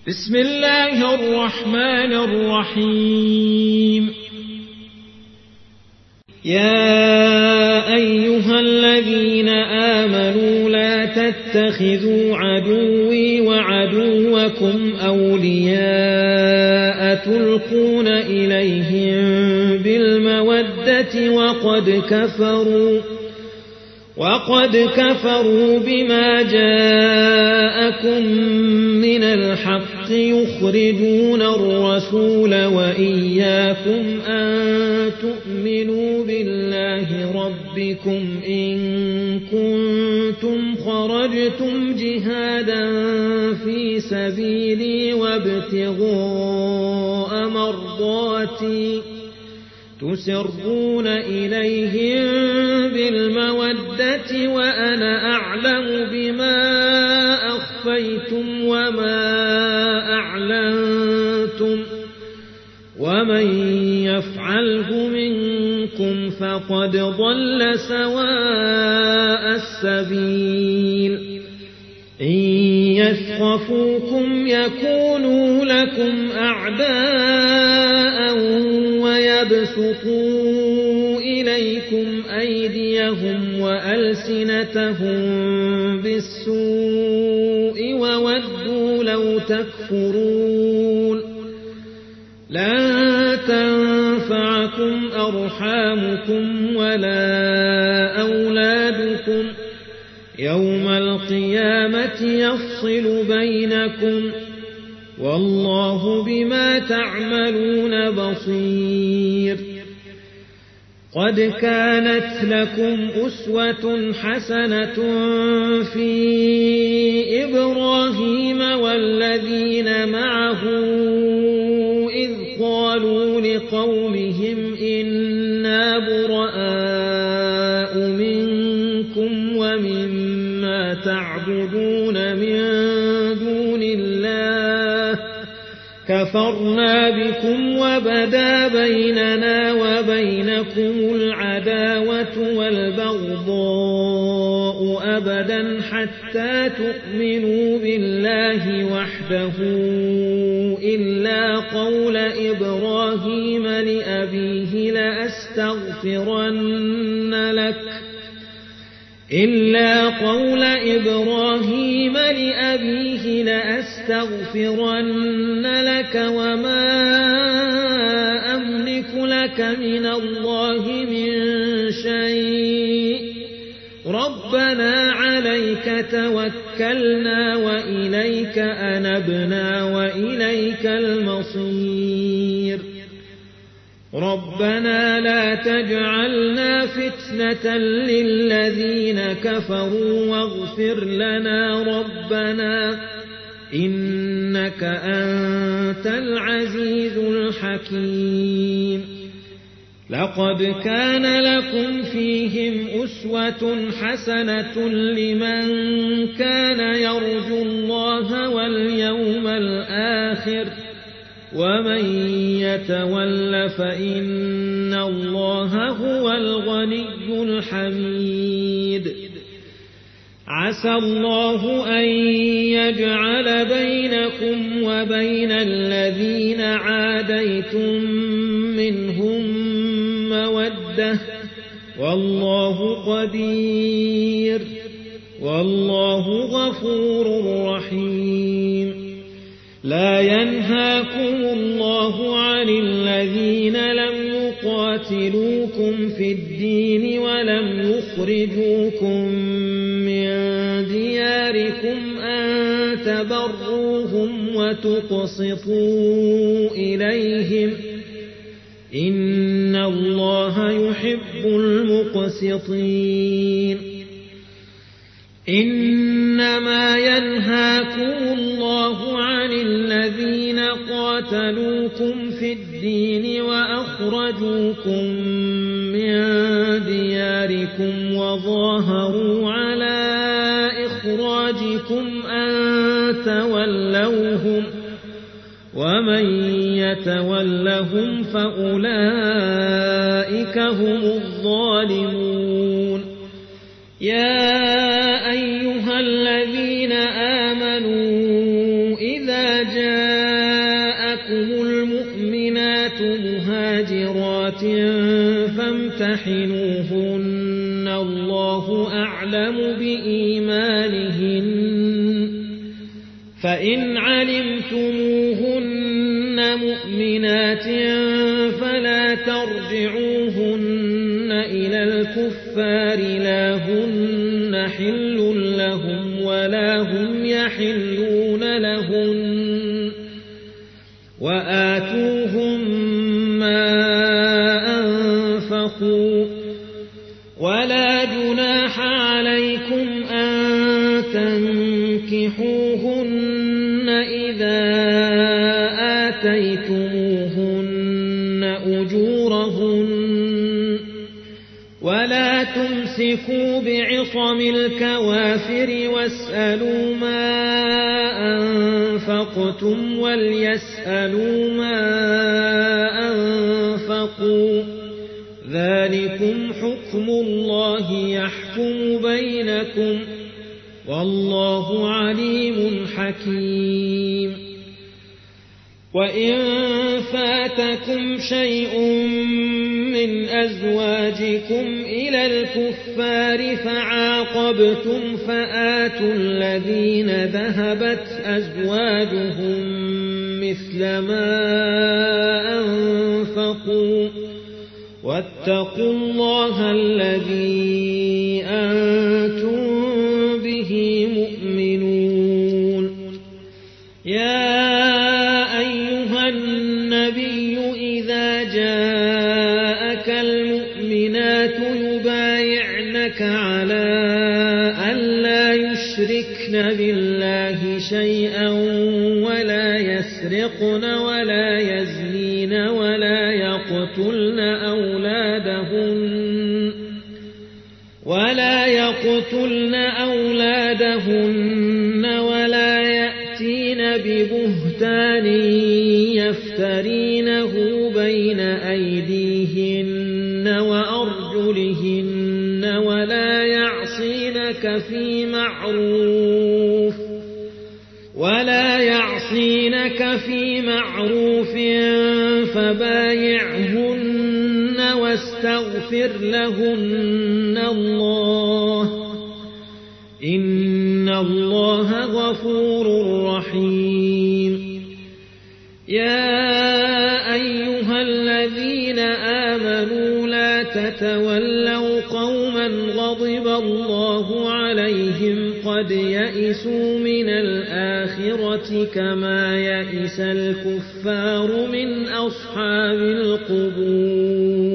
بسم الله الرحمن الرحيم. يا أيها الذين آمنوا لا تتخذوا عدوي وعدوكم أولياء تلقون إليهم بالمودة وقد كفروا بما جاءكم من الحق يخرجون الرسول وإياكم أن تؤمنوا بالله ربكم إن كنتم خرجتم جهادا في سبيلي وابتغاء مرضاتي تسرون إليهم بالمودة وأنا أعلم بما أخفيتم وما أعلنتم ومن يفعله منكم فقد ضل سواء السبيل. إن يثقفوكم يكونوا لكم أعداء ويبسطوا إليكم أيديهم وألسنتهم بالسوء وودوا لو تكفرون. لن تنفعكم أرحامكم ولا أولادكم يوم القيامة يفصل بينكم والله بما تعملون بصير. قد كانت لكم أسوة حسنة في إبراهيم والذين معه إذ قالوا لقومهم إنا براء منكم ومما تعبدون من دون الله كفرنا بكم وبدا بيننا وبينكم العداوة والبغضاء أبدا حتى تؤمنوا بالله وحده إلا قول إبراهيم لأبيه لأستغفرن لك وما أملك لك من الله من شيء ربنا عليك توكلنا وإليك أنبنا وإليك المصير. ربنا لا تجعلنا فتنة للذين كفروا واغفر لنا ربنا إنك أنت العزيز الحكيم. لقد كان لكم فيهم أسوة حسنة لمن كان يرجو الله واليوم الآخر ومن يتول فإن الله هو الغني الحميد. عسى الله أن يجعل بينكم وبين الذين عاديتم منهم مودة والله قدير والله غفور رحيم. لا ينهاكم الله عن الذين لم يقاتلوكم في الدين ولم يخرجوكم من دياركم أن تبروهم وتقسطوا إليهم إن الله يحب المقسطين. إنما ينهاكم الله عن الذين قاتلوكم في الدين وأخرجوكم من دياركم وظاهروا على إخراجكم أن تولوهم ومن يتولهم فأولئك هم الظالمون. يا أيها الذين آمنوا إذا جاءكم المؤمنات مهاجرات فامتحنوهن الله أعلم بإيمانهن فإن علمتموهن مؤمنات فلا ترجعوهن إلى الكفار لا هن حل لهم ولا هم يحلون لهن وآتوهم ما أنفقوا ولا جناح عليكم أن تنكحوهن إذا آتيتموهن أجورهن ولا تمسكوا بعصم الكوافر واسألوا ما أنفقتم وليسألوا ما أنفقوا ذلكم حكم الله يحكم بينكم والله عليم حكيم وإن فاتكم شيء من أزواجكم إلى الكفار فعاقبتم فآتوا الذين ذهبت أزواجهم مثل ما أنفقوا واتقوا الله الذي أنتم به مؤمنون يا أيها النبي إذا جاءك المؤمنات يبايعنك على أن لا يشركن بالله شيئا ولا يسرقن ولا يزنين ولا يقتلن أولادهن ولا يأتين ببهتان يفترينه بين أيديهن وأرجلهن ولا يعصينك في معروف فبايعهن واستغفر لهن الله إن الله غفور رحيم يا أيها الذين آمنوا لا تتولوا قوما غضب الله عليهم قد يئسوا من الآخرة كما يئس الكفار من أصحاب القبور